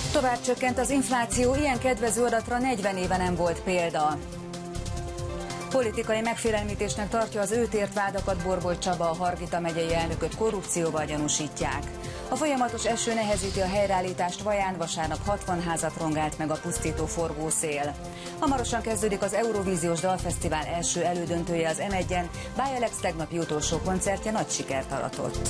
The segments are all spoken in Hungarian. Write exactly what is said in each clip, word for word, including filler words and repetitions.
Tovább csökkent az infláció, ilyen kedvező adatra negyven éve nem volt példa. Politikai megfélemlítésnek tartja az őt ért vádakat Borbóly Csaba, a Hargita megyei elnököt korrupcióval gyanúsítják. A folyamatos eső nehezíti a helyreállítást Vaján, vasárnap hatvan házat rongált meg a pusztító forgószél. Hamarosan kezdődik az Eurovíziós Dalfesztivál első elődöntője az em egyen, Báj Alex tegnapi utolsó koncertje nagy sikert aratott.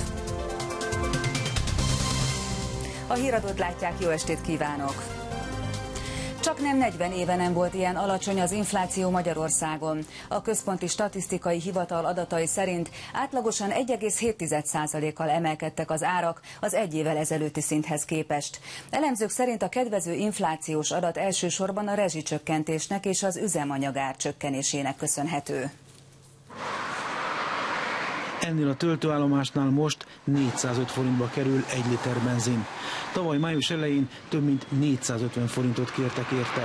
A híradót látják, jó estét kívánok! Csak nem negyven éve nem volt ilyen alacsony az infláció Magyarországon. A Központi Statisztikai Hivatal adatai szerint átlagosan egy egész hét százalékkal emelkedtek az árak az egy évvel ezelőtti szinthez képest. Elemzők szerint a kedvező inflációs adat elsősorban a rezsicsökkentésnek és az üzemanyagár csökkenésének köszönhető. Ennél a töltőállomásnál most négyszázöt forintba kerül egy liter benzin. Tavaly május elején több mint négyszázötven forintot kértek érte.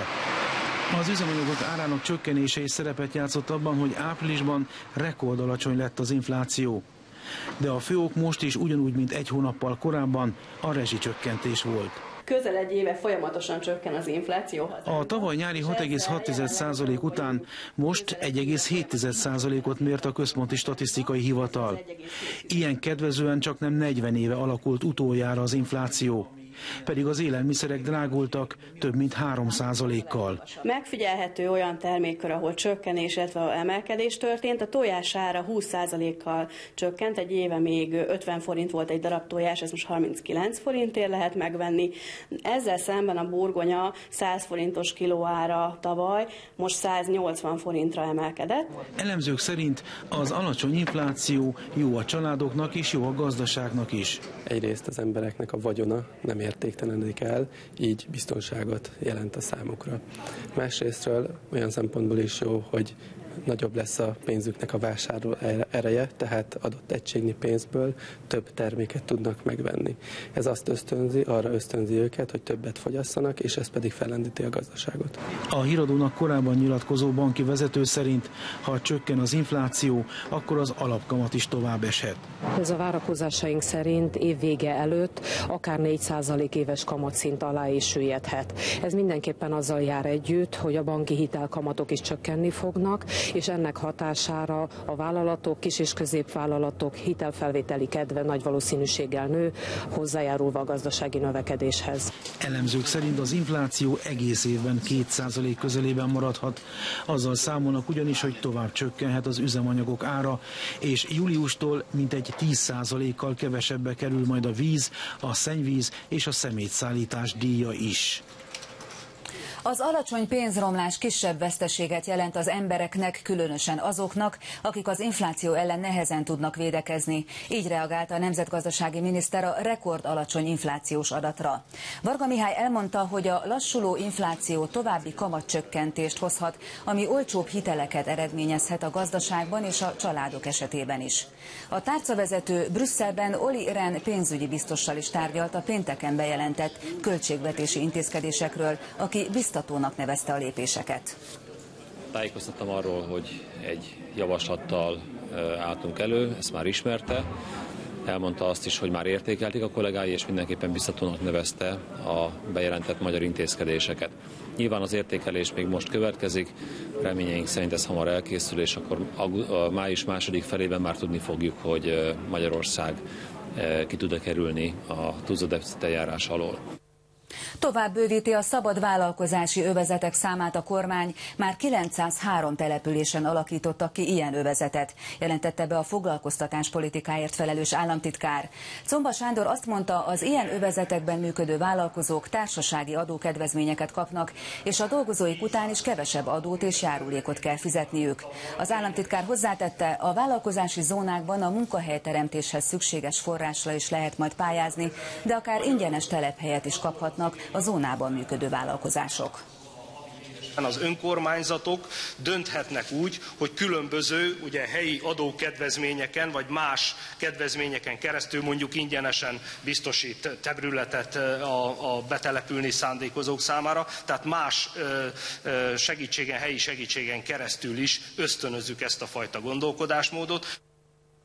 Az üzemanyagok árának csökkenése is szerepet játszott abban, hogy áprilisban rekordalacsony lett az infláció. De a fő ok most is ugyanúgy, mint egy hónappal korábban a rezsicsökkentés volt. Közel egy éve folyamatosan csökken az infláció. A tavaly nyári hat egész hat százalék után most egy egész hét százalékot mért a Központi Statisztikai Hivatal. Ilyen kedvezően csak nem negyven éve alakult utoljára az infláció. Pedig az élelmiszerek drágultak több mint három százalékkal. Megfigyelhető olyan termékkör, ahol csökkenés, illetve emelkedés történt. A tojás ára húsz százalékkal csökkent, egy éve még ötven forint volt egy darab tojás, ez most harminckilenc forintért lehet megvenni. Ezzel szemben a burgonya száz forintos kilóára tavaly, most száznyolcvan forintra emelkedett. Elemzők szerint az alacsony infláció jó a családoknak és jó a gazdaságnak is. Egyrészt az embereknek a vagyona nem értéktelenedik el, így biztonságot jelent a számukra. Másrésztről olyan szempontból is jó, hogy nagyobb lesz a pénzüknek a vásárló ereje, tehát adott egységnyi pénzből több terméket tudnak megvenni. Ez azt ösztönzi, arra ösztönzi őket, hogy többet fogyasszanak, és ez pedig fellendíti a gazdaságot. A híradónak korábban nyilatkozó banki vezető szerint, ha csökken az infláció, akkor az alapkamat is tovább eshet. Ez a várakozásaink szerint év vége előtt akár négy százalék éves kamatszint alá is süllyedhet. Ez mindenképpen azzal jár együtt, hogy a banki hitelkamatok is csökkenni fognak, és ennek hatására a vállalatok, kis- és középvállalatok hitelfelvételi kedve nagy valószínűséggel nő, hozzájárulva a gazdasági növekedéshez. Elemzők szerint az infláció egész évben két százalék közelében maradhat. Azzal számolnak ugyanis, hogy tovább csökkenhet az üzemanyagok ára, és júliustól mintegy tíz százalékkal kevesebbe kerül majd a víz, a szennyvíz és a szemétszállítás díja is. Az alacsony pénzromlás kisebb veszteséget jelent az embereknek, különösen azoknak, akik az infláció ellen nehezen tudnak védekezni. Így reagált a nemzetgazdasági miniszter a rekord alacsony inflációs adatra. Varga Mihály elmondta, hogy a lassuló infláció további kamatcsökkentést hozhat, ami olcsóbb hiteleket eredményezhet a gazdaságban és a családok esetében is. A tárcavezető Brüsszelben Olli Rehn pénzügyi biztossal is tárgyalt a pénteken bejelentett költségvetési intézkedésekről, aki biztatónak nevezte a lépéseket. Tájékoztattam arról, hogy egy javaslattal álltunk elő, ezt már ismerte. Elmondta azt is, hogy már értékelték a kollégái, és mindenképpen biztatónak nevezte a bejelentett magyar intézkedéseket. Nyilván az értékelés még most következik, reményeink szerint ez hamar elkészül, és akkor a május második felében már tudni fogjuk, hogy Magyarország ki tud-e kerülni a túlzott deficit eljárás alól. Tovább bővíti a szabad vállalkozási övezetek számát a kormány, már kilencszázhárom településen alakítottak ki ilyen övezetet, jelentette be a foglalkoztatáspolitikáért felelős államtitkár. Czomba Sándor azt mondta, az ilyen övezetekben működő vállalkozók társasági adókedvezményeket kapnak, és a dolgozóik után is kevesebb adót és járulékot kell fizetniük. Az államtitkár hozzátette, a vállalkozási zónákban a munkahelyteremtéshez szükséges forrásra is lehet majd pályázni, de akár ingyenes telephelyet is kaphatnak a zónában működő vállalkozások. Az önkormányzatok dönthetnek úgy, hogy különböző ugye, helyi adókedvezményeken vagy más kedvezményeken keresztül mondjuk ingyenesen biztosít területet a, a betelepülni szándékozók számára, tehát más segítségen, helyi segítségen keresztül is ösztönözzük ezt a fajta gondolkodásmódot.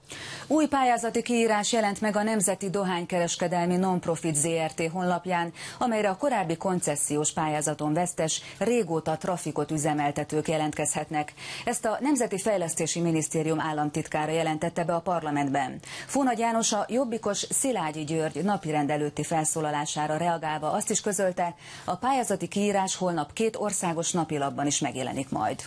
Új pályázati kiírás jelent meg a Nemzeti Dohánykereskedelmi Nonprofit zé er té honlapján, amelyre a korábbi koncesziós pályázaton vesztes, régóta trafikot üzemeltetők jelentkezhetnek. Ezt a Nemzeti Fejlesztési Minisztérium államtitkára jelentette be a parlamentben. Fónagy János a jobbikos Szilágyi György napirend előtti felszólalására reagálva azt is közölte, a pályázati kiírás holnap két országos napilapban is megjelenik majd.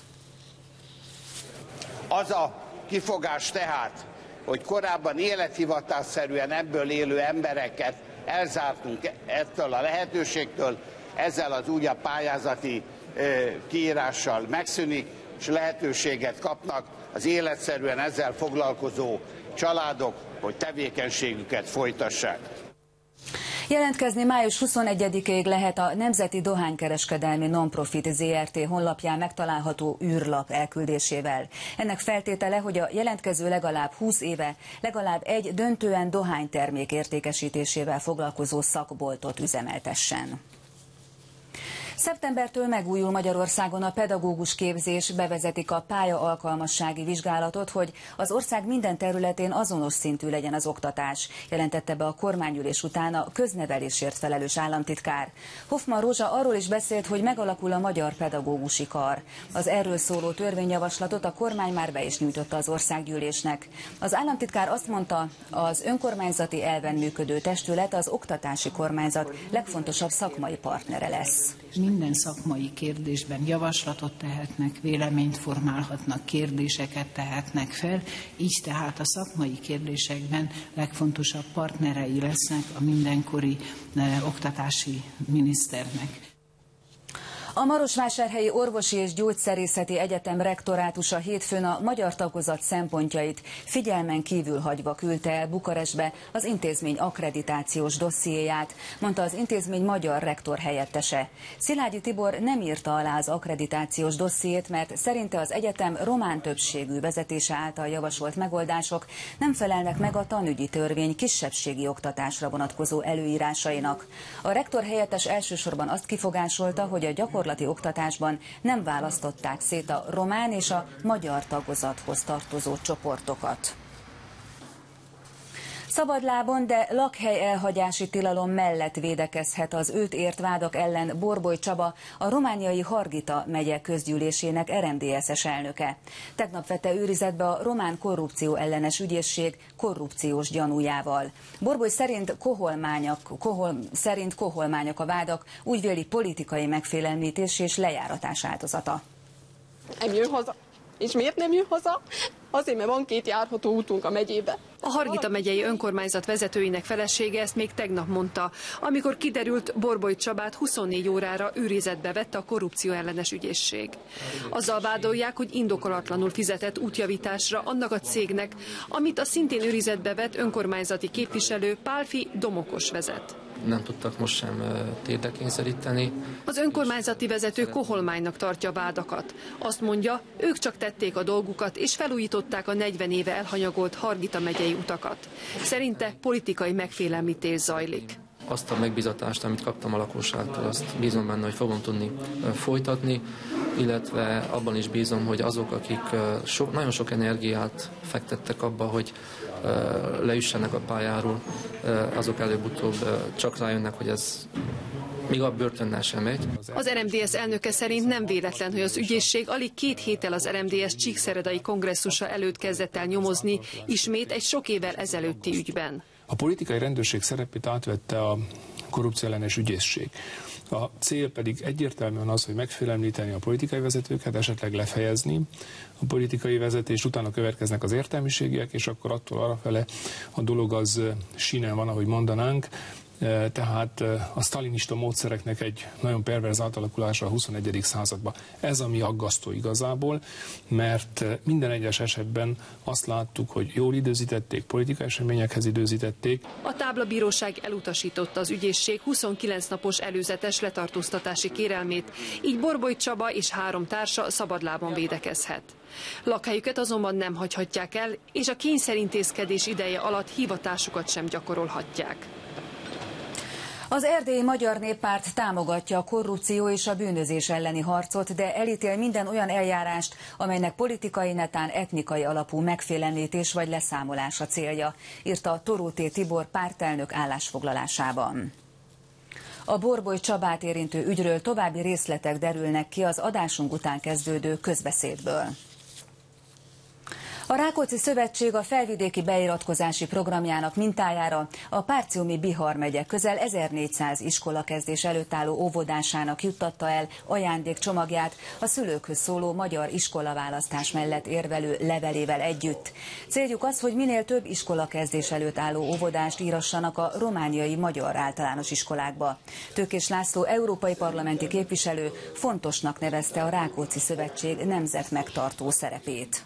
Az a kifogás tehát, hogy korábban élethivatásszerűen ebből élő embereket elzártunk ettől a lehetőségtől, ezzel az újabb pályázati kiírással megszűnik, és lehetőséget kapnak az életszerűen ezzel foglalkozó családok, hogy tevékenységüket folytassák. Jelentkezni május huszonegyedikéig lehet a Nemzeti Dohánykereskedelmi Nonprofit zé er té honlapján megtalálható űrlap elküldésével. Ennek feltétele, hogy a jelentkező legalább húsz éve legalább egy döntően dohánytermék értékesítésével foglalkozó szakboltot üzemeltessen. Szeptembertől megújul Magyarországon a pedagógus képzés, bevezetik a pálya-alkalmassági vizsgálatot, hogy az ország minden területén azonos szintű legyen az oktatás, jelentette be a kormányülés után a köznevelésért felelős államtitkár. Hoffmann Rózsa arról is beszélt, hogy megalakul a magyar pedagógusi kar. Az erről szóló törvényjavaslatot a kormány már be is nyújtotta az országgyűlésnek. Az államtitkár azt mondta, az önkormányzati elven működő testület az oktatási kormányzat legfontosabb szakmai partnere lesz. Minden szakmai kérdésben javaslatot tehetnek, véleményt formálhatnak, kérdéseket tehetnek fel, így tehát a szakmai kérdésekben legfontosabb partnerei lesznek a mindenkori eh, oktatási miniszternek. A Marosvásárhelyi Orvosi és Gyógyszerészeti Egyetem rektorátusa hétfőn a magyar tagozat szempontjait figyelmen kívül hagyva küldte el Bukarestbe az intézmény akkreditációs dossziéját, mondta az intézmény magyar rektor helyettese. Szilágyi Tibor nem írta alá az akkreditációs dossziét, mert szerinte az egyetem román többségű vezetése által javasolt megoldások nem felelnek meg a tanügyi törvény kisebbségi oktatásra vonatkozó előírásainak. A rektor helyettes elsősorban azt kifogásolta, hogy a gyakorlatilag gyakorlati oktatásban nem választották szét a román és a magyar tagozathoz tartozó csoportokat. Szabadlábon, de lakhely elhagyási tilalom mellett védekezhet az őt ért vádak ellen Borboly Csaba, a romániai Hargita megye közgyűlésének er em dé es-es elnöke. Tegnap vette őrizetbe a román korrupció ellenes ügyészség korrupciós gyanújával. Borboly szerint koholmányak, kohol, szerint koholmányak a vádak, úgy véli politikai megfélemlítés és lejáratás áldozata. Nem jön haza. És miért nem jön haza? Azért, mert van két járható útunk a megyébe. A Hargita megyei önkormányzat vezetőinek felesége ezt még tegnap mondta, amikor kiderült, Borboly Csabát huszonnégy órára őrizetbe vette a korrupció ellenes ügyészség. Azzal vádolják, hogy indokolatlanul fizetett útjavításra annak a cégnek, amit a szintén őrizetbe vett önkormányzati képviselő Pálfi Domokos vezet. Nem tudtak most sem térdre kényszeríteni. Az önkormányzati vezető koholmánynak tartja a vádakat. Azt mondja, ők csak tették a dolgukat, és felújították a negyven éve elhanyagolt Hargita megyei utakat. Szerinte politikai megfélemlítés zajlik. Azt a megbízatást, amit kaptam a lakosságtól, azt bízom benne, hogy fogom tudni folytatni, illetve abban is bízom, hogy azok, akik so, nagyon sok energiát fektettek abba, hogy leüssenek a pályáról, azok előbb-utóbb csak rájönnek, hogy ez még a börtönnel sem megy. Az er em dé es elnöke szerint nem véletlen, hogy az ügyészség alig két héttel az er em dé es csíkszeredai kongresszusa előtt kezdett el nyomozni, ismét egy sok évvel ezelőtti ügyben. A politikai rendőrség szerepét átvette a korrupcióellenes ügyészség. A cél pedig egyértelműen az, hogy megfélemlíteni a politikai vezetőket, esetleg lefejezni a politikai vezetést, utána következnek az értelmiségiek, és akkor attól arrafele a dolog az sínen van, ahogy mondanánk. Tehát a sztalinista módszereknek egy nagyon perverz átalakulása a huszonegyedik században. Ez ami aggasztó igazából, mert minden egyes esetben azt láttuk, hogy jól időzítették, politikai eseményekhez időzítették. A táblabíróság elutasította az ügyészség huszonkilenc napos előzetes letartóztatási kérelmét, így Borboly Csaba és három társa szabadlábon védekezhet. Lakhelyüket azonban nem hagyhatják el, és a kényszerintézkedés ideje alatt hivatásukat sem gyakorolhatják. Az Erdélyi Magyar Néppárt támogatja a korrupció és a bűnözés elleni harcot, de elítél minden olyan eljárást, amelynek politikai, netán etnikai alapú megfélemlítés vagy leszámolás a célja, írta Tóróté Tibor pártelnök állásfoglalásában. A Borboly Csabát érintő ügyről további részletek derülnek ki az adásunk után kezdődő közbeszédből. A Rákóczi Szövetség a felvidéki beiratkozási programjának mintájára a Párciumi Bihar megye közel ezernégyszáz iskolakezdés előtt álló óvodásának juttatta el ajándékcsomagját a szülőkhöz szóló magyar iskolaválasztás mellett érvelő levelével együtt. Céljuk az, hogy minél több iskolakezdés előtt álló óvodást írassanak a romániai magyar általános iskolákba. Tőkés László európai parlamenti képviselő fontosnak nevezte a Rákóczi Szövetség nemzetmegtartó szerepét.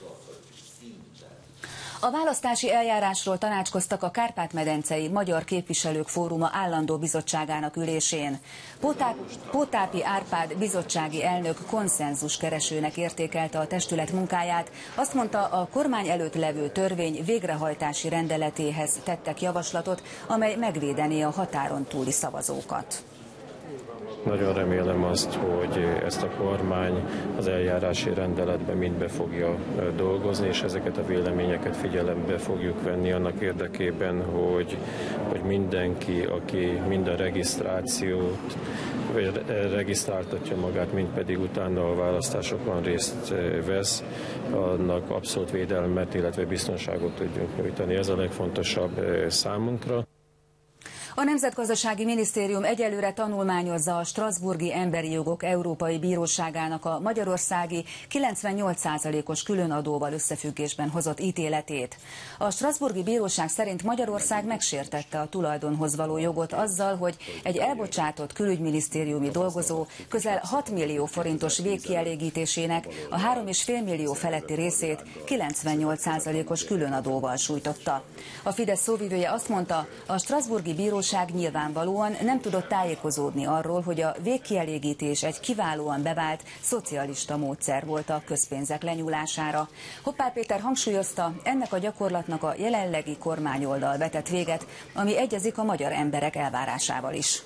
A választási eljárásról tanácskoztak a Kárpát-medencei Magyar Képviselők Fóruma állandó bizottságának ülésén. Potáp, Potápi Árpád bizottsági elnök konszenzus keresőnek értékelte a testület munkáját. Azt mondta, a kormány előtt levő törvény végrehajtási rendeletéhez tettek javaslatot, amely megvédené a határon túli szavazókat. Nagyon remélem azt, hogy ezt a kormány az eljárási rendeletben mind be fogja dolgozni, és ezeket a véleményeket figyelembe fogjuk venni annak érdekében, hogy, hogy mindenki, aki mind a regisztrációt, vagy regisztráltatja magát, mind pedig utána a választásokon részt vesz, annak abszolút védelmet, illetve biztonságot tudjunk nyújtani. Ez a legfontosabb számunkra. A Nemzetgazdasági Minisztérium egyelőre tanulmányozza a Strasbourgi Emberi Jogok Európai Bíróságának a magyarországi kilencvennyolc százalékos különadóval összefüggésben hozott ítéletét. A Strasbourgi Bíróság szerint Magyarország megsértette a tulajdonhoz való jogot azzal, hogy egy elbocsátott külügyminisztériumi dolgozó közel hat millió forintos végkielégítésének a három egész öt millió feletti részét kilencvennyolc százalékos különadóval sújtotta. A Fidesz szóvivője azt mondta, a Strasbourgi Bíróság nyilvánvalóan nem tudott tájékozódni arról, hogy a végkielégítés egy kiválóan bevált szocialista módszer volt a közpénzek lenyúlására. Hoppá Péter hangsúlyozta, ennek a gyakorlatnak a jelenlegi kormányoldal vetett véget, ami egyezik a magyar emberek elvárásával is.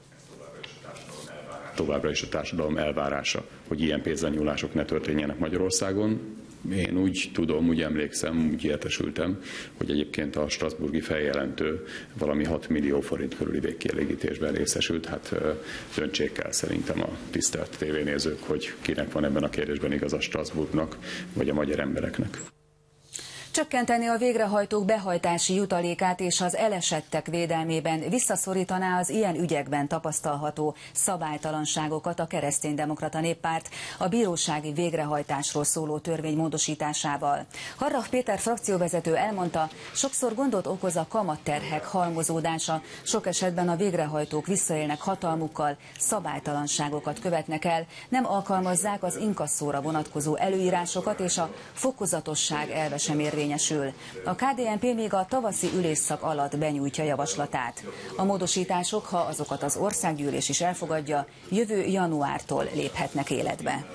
Továbbra is a társadalom elvárása, hogy ilyen pénzlenyúlások ne történjenek Magyarországon. Én úgy tudom, úgy emlékszem, úgy értesültem, hogy egyébként a strasbourgi feljelentő valami hat millió forint körüli végkielégítésben részesült. Hát döntsék el szerintem a tisztelt tévénézők, hogy kinek van ebben a kérdésben igaza, Strasbourgnak vagy a magyar embereknek. Csökkenteni a végrehajtók behajtási jutalékát és az elesettek védelmében visszaszorítaná az ilyen ügyekben tapasztalható szabálytalanságokat a Kereszténydemokrata Néppárt a bírósági végrehajtásról szóló törvény módosításával. Harrach Péter frakcióvezető elmondta, sokszor gondot okoz a kamatterhek halmozódása, sok esetben a végrehajtók visszaélnek hatalmukkal, szabálytalanságokat követnek el, nem alkalmazzák az inkasszóra vonatkozó előírásokat, és a fokozatosság elve sem érvényesül. A ká dé en pé még a tavaszi ülésszak alatt benyújtja javaslatát. A módosítások, ha azokat az országgyűlés is elfogadja, jövő januártól léphetnek életbe.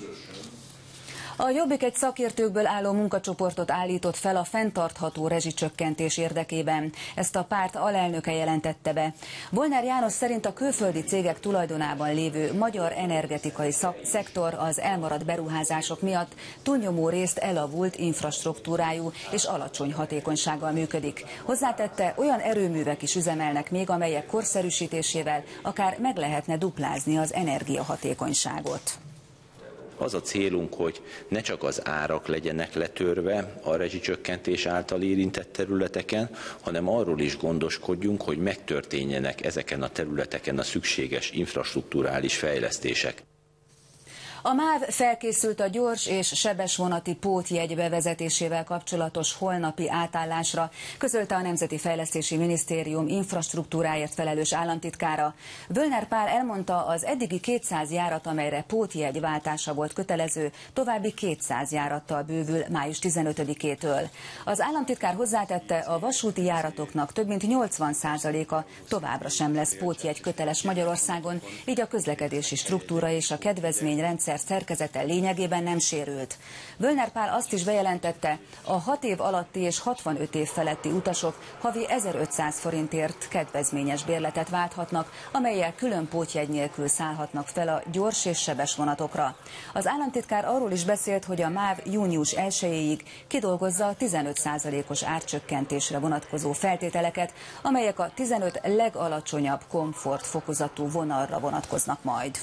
A Jobbik egy szakértőkből álló munkacsoportot állított fel a fenntartható rezsicsökkentés érdekében. Ezt a párt alelnöke jelentette be. Volner János szerint a külföldi cégek tulajdonában lévő magyar energetikai szektor az elmaradt beruházások miatt túlnyomó részt elavult infrastruktúrájú és alacsony hatékonysággal működik. Hozzátette, olyan erőművek is üzemelnek még, amelyek korszerűsítésével akár meg lehetne duplázni az energiahatékonyságot. Az a célunk, hogy ne csak az árak legyenek letörve a rezsicsökkentés által érintett területeken, hanem arról is gondoskodjunk, hogy megtörténjenek ezeken a területeken a szükséges infrastrukturális fejlesztések. A MÁV felkészült a gyors és sebesvonati pótjegy bevezetésével kapcsolatos holnapi átállásra, közölte a Nemzeti Fejlesztési Minisztérium infrastruktúráért felelős államtitkára. Völner Pál elmondta, az eddigi kétszáz járat, amelyre pótjegy váltása volt kötelező, további kétszáz járattal bővül május tizenötödikétől. Az államtitkár hozzátette, a vasúti járatoknak több mint nyolcvan százaléka továbbra sem lesz pótjegy köteles Magyarországon, így a közlekedési struktúra és a kedvezményrendszer rendszer szerkezete lényegében nem sérült. Völner Pál azt is bejelentette, a hat év alatti és hatvanöt év feletti utasok havi ezerötszáz forintért kedvezményes bérletet válthatnak, amellyel külön pótjegy nélkül szállhatnak fel a gyors és sebes vonatokra. Az államtitkár arról is beszélt, hogy a MÁV június elsejéig kidolgozza a tizenöt százalékos árcsökkentésre vonatkozó feltételeket, amelyek a tizenöt legalacsonyabb komfortfokozatú vonalra vonatkoznak majd.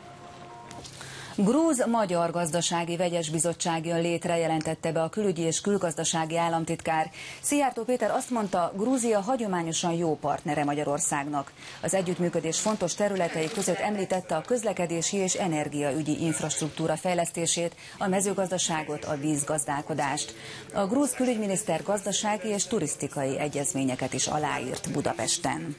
Grúz-magyar gazdasági vegyes bizottság jön létre, jelentette be a külügyi és külgazdasági államtitkár. Szijjártó Péter azt mondta, Grúzia hagyományosan jó partnere Magyarországnak. Az együttműködés fontos területei között említette a közlekedési és energiaügyi infrastruktúra fejlesztését, a mezőgazdaságot, a vízgazdálkodást. A grúz külügyminiszter gazdasági és turisztikai egyezményeket is aláírt Budapesten.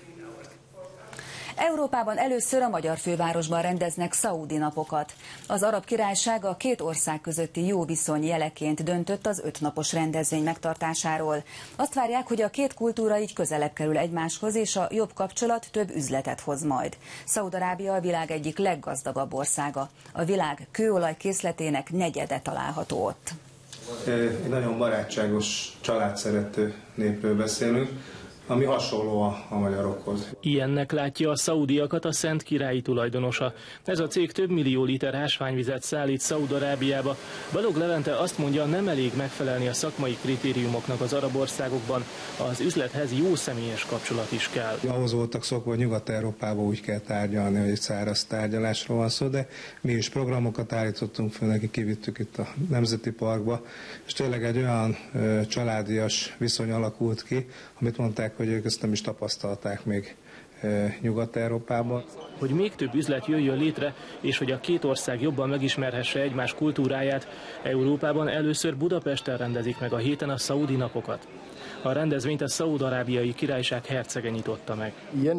Európában először a magyar fővárosban rendeznek szaúdi napokat. Az Arab Királyság a két ország közötti jó viszony jeleként döntött az ötnapos rendezvény megtartásáról. Azt várják, hogy a két kultúra így közelebb kerül egymáshoz, és a jobb kapcsolat több üzletet hoz majd. Szaúd-Arábia a világ egyik leggazdagabb országa. A világ kőolaj készletének negyede található ott. Egy nagyon barátságos, családszerető népről beszélünk, ami hasonló a, a magyarokhoz. Ilyennek látja a szaudiakat a Szent Királyi tulajdonosa. Ez a cég több millió liter ásványvizet szállít Szaúd-Arábiába. Balog Levente azt mondja, nem elég megfelelni a szakmai kritériumoknak az arab országokban, az üzlethez jó személyes kapcsolat is kell. Ahhoz voltak szokva, hogy Nyugat-Európában úgy kell tárgyalni, hogy egy száraz tárgyalásról van szó, de mi is programokat állítottunk föl, neki kivittük itt a Nemzeti Parkba, és tényleg egy olyan ö, családias viszony alakult ki, amit mondták, hogy ők ezt nem is tapasztalták még Nyugat-Európában. Hogy még több üzlet jöjjön létre, és hogy a két ország jobban megismerhesse egymás kultúráját, Európában először Budapesten rendezik meg a héten a szaúdi napokat. A rendezvényt a Szaúd-Arábiai Királyság hercege nyitotta meg.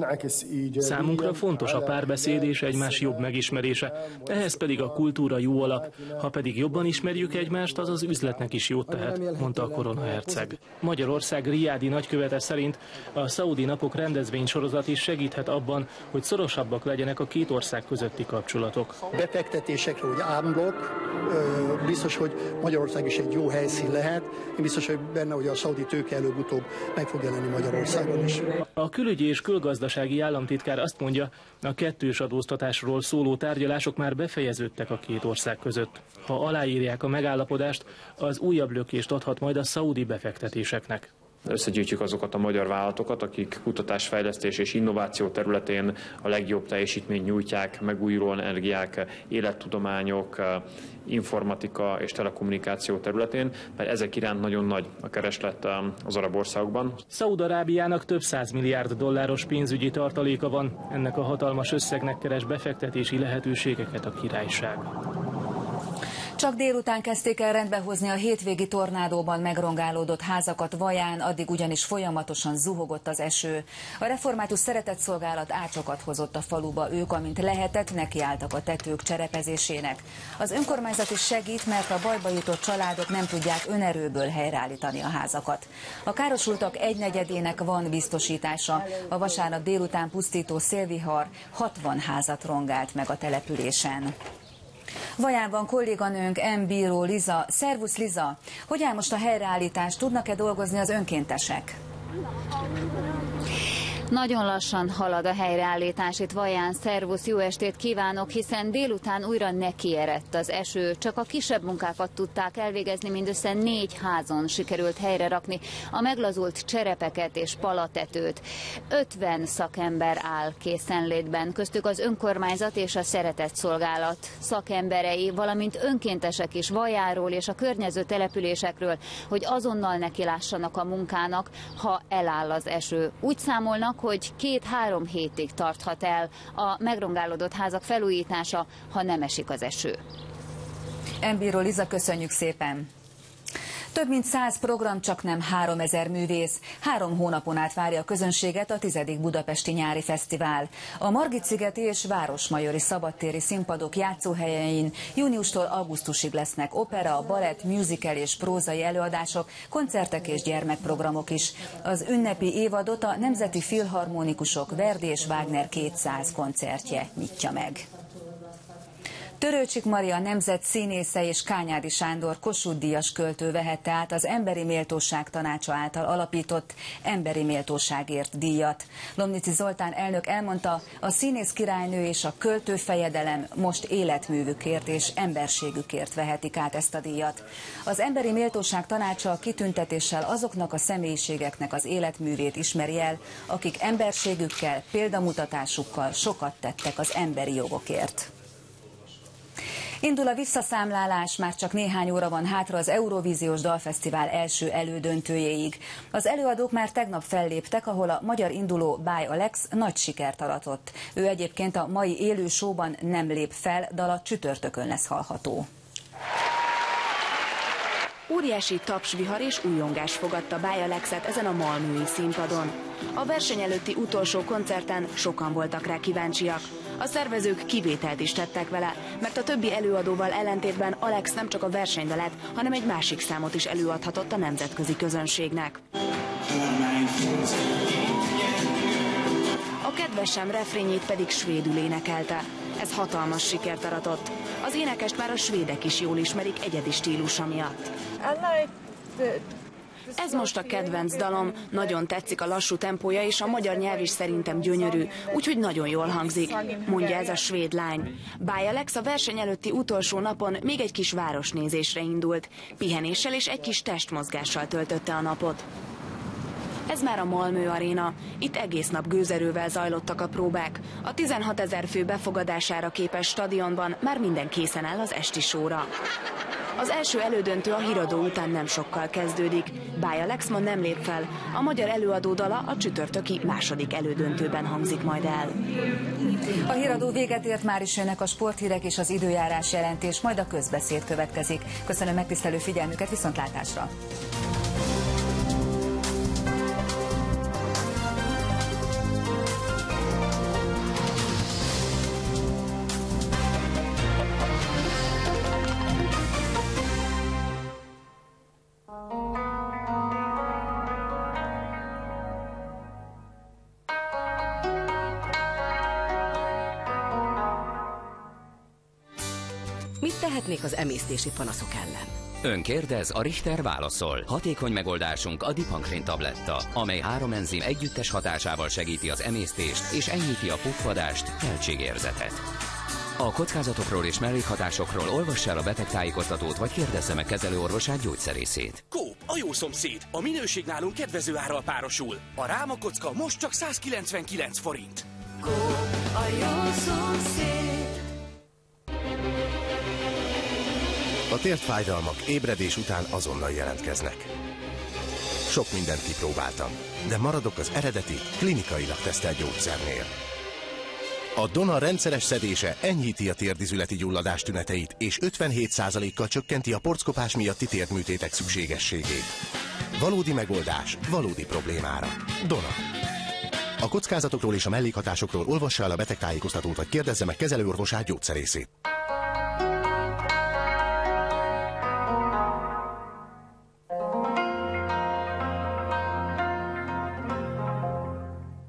Számunkra fontos a párbeszéd és egymás jobb megismerése, ehhez pedig a kultúra jó alap, ha pedig jobban ismerjük egymást, az az üzletnek is jót tehet, mondta a koronaherceg. Magyarország Riádi nagykövete szerint a szaúdi napok rendezvénysorozat is segíthet abban, hogy szorosabbak legyenek a két ország közötti kapcsolatok. Befektetésekre, hogy ámblok, biztos, hogy Magyarország is egy jó helyszín lehet, én biztos, hogy benne, hogy a szaudi tőke előbb-utóbb meg fog jelenni Magyarországon is. A külügyi és külgazdasági államtitkár azt mondja, a kettős adóztatásról szóló tárgyalások már befejeződtek a két ország között. Ha aláírják a megállapodást, az újabb lökést adhat majd a szaudi befektetéseknek. Összegyűjtjük azokat a magyar vállalatokat, akik kutatásfejlesztés és innováció területén a legjobb teljesítményt nyújtják, megújuló energiák, élettudományok, informatika és telekommunikáció területén, mert ezek iránt nagyon nagy a kereslet az arab országokban. Szaúd-Arábiának több száz milliárd dolláros pénzügyi tartaléka van, ennek a hatalmas összegnek keres befektetési lehetőségeket a királyság. Csak délután kezdték el rendbehozni a hétvégi tornádóban megrongálódott házakat Vaján, addig ugyanis folyamatosan zuhogott az eső. A református szeretetszolgálat ácsokat hozott a faluba, ők, amint lehetett, nekiálltak a tetők cserepezésének. Az önkormányzat is segít, mert a bajba jutott családok nem tudják önerőből helyreállítani a házakat. A károsultak egynegyedének van biztosítása. A vasárnap délután pusztító szélvihar hatvan házat rongált meg a településen. Vajában kolléganőnk M. Bíró Liza. Szervusz Liza! Hogy áll most a helyreállítás? Tudnak-e dolgozni az önkéntesek? Nagyon lassan halad a helyreállítás itt Vaján. Szervusz, jó estét kívánok, hiszen délután újra nekierett az eső. Csak a kisebb munkákat tudták elvégezni, mindössze négy házon sikerült helyre rakni a meglazult cserepeket és palatetőt. ötven szakember áll készenlétben, köztük az önkormányzat és a szeretetszolgálat szakemberei, valamint önkéntesek is Vajáról és a környező településekről, hogy azonnal nekilássanak a munkának, ha eláll az eső. Úgy számolnak, hogy két-három hétig tarthat el a megrongálódott házak felújítása, ha nem esik az eső. Embíró Liza, köszönjük szépen! Több mint száz program, csak nem háromezer művész. Három hónapon át várja a közönséget a tizedik budapesti nyári fesztivál. A Margit-szigeti és Városmajori szabadtéri színpadok játszóhelyein júniustól augusztusig lesznek opera, balett, musical és prózai előadások, koncertek és gyermekprogramok is. Az ünnepi évadot a Nemzeti Filharmonikusok Verdi és Wagner kétszáz koncertje nyitja meg. Törőcsik Maria nemzet színésze és Kányádi Sándor Kossuth-díjas költő vehette át az Emberi Méltóság Tanácsa által alapított Emberi Méltóságért díjat. Lomnici Zoltán elnök elmondta, a színész királynő és a költő fejedelem most életművükért és emberségükért vehetik át ezt a díjat. Az Emberi Méltóság Tanácsa a kitüntetéssel azoknak a személyiségeknek az életművét ismeri el, akik emberségükkel, példamutatásukkal sokat tettek az emberi jogokért. Indul a visszaszámlálás, már csak néhány óra van hátra az Eurovíziós Dalfesztivál első elődöntőjéig. Az előadók már tegnap felléptek, ahol a magyar induló Báj Alex nagy sikert aratott. Ő egyébként a mai élő showban nem lép fel, dala csütörtökön lesz hallható. Óriási tapsvihar és újongás fogadta Báj Alexet ezen a malmői színpadon. A verseny előtti utolsó koncerten sokan voltak rá kíváncsiak. A szervezők kivételt is tettek vele, mert a többi előadóval ellentétben Alex nem csak a versenydalát, hanem egy másik számot is előadhatott a nemzetközi közönségnek. A kedvesem refrényét pedig svédül énekelte. Ez hatalmas sikert aratott. Az énekest már a svédek is jól ismerik egyedi stílusa miatt. Ez most a kedvenc dalom, nagyon tetszik a lassú tempója, és a magyar nyelv is szerintem gyönyörű, úgyhogy nagyon jól hangzik, mondja ez a svéd lány. Báj Alex a verseny előtti utolsó napon még egy kis városnézésre indult. Pihenéssel és egy kis testmozgással töltötte a napot. Ez már a Malmö Aréna. Itt egész nap gőzerővel zajlottak a próbák. A tizenhatezer fő befogadására képes stadionban már minden készen áll az esti sóra. Az első elődöntő a híradó után nem sokkal kezdődik. Báj Alex ma nem lép fel. A magyar előadó dala a csütörtöki második elődöntőben hangzik majd el. A híradó véget ért, már is jönnek a sporthírek és az időjárás jelentés, majd a közbeszéd következik. Köszönöm megtisztelő figyelmüket, viszontlátásra! Mit tehetnék az emésztési panaszok ellen? Ön kérdez, a Richter válaszol. Hatékony megoldásunk a Dipankrin tabletta, amely három enzim együttes hatásával segíti az emésztést és enyhíti a puffadást, teltségérzetet. A kockázatokról és mellékhatásokról olvassa el a betegtájékoztatót, vagy kérdezze meg kezelőorvosát, gyógyszerészét. Coop, a jó szomszéd. A minőség nálunk kedvező árral párosul. A rámakocka most csak százkilencvenkilenc forint. Coop, a jó szomszéd. A térfájdalmak ébredés után azonnal jelentkeznek. Sok mindent kipróbáltam, de maradok az eredeti, klinikailag tesztelt gyógyszernél. A Dona rendszeres szedése enyhíti a térdizületi gyulladás tüneteit, és ötvenhét százalékkal csökkenti a porckopás miatti térdműtétek szükségességét. Valódi megoldás, valódi problémára. Dona. A kockázatokról és a mellékhatásokról olvassa el a betegtájékoztatót, vagy kérdezze meg kezelőorvosát, gyógyszerészét.